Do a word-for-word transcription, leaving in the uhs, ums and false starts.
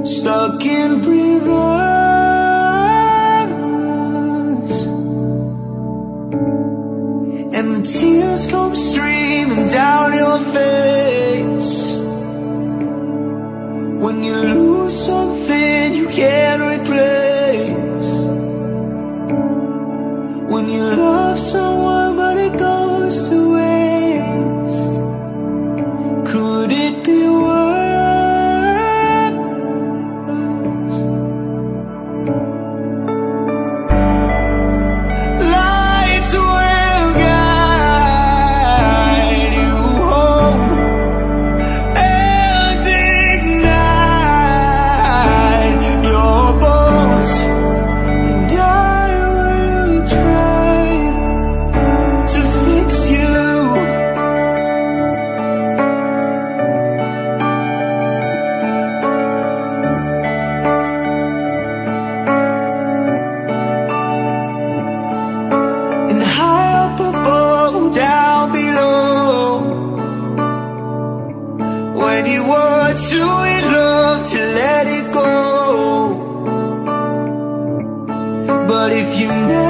stuck in reverse, and the tears come streaming down your face. When you lose something you can't replace, when you love someone but it goes to waste, could it be worse? Lights will guide you home and ignite your bones, and I will try to fix you. And high up above, down below, when you were too in love to let it go. But if you never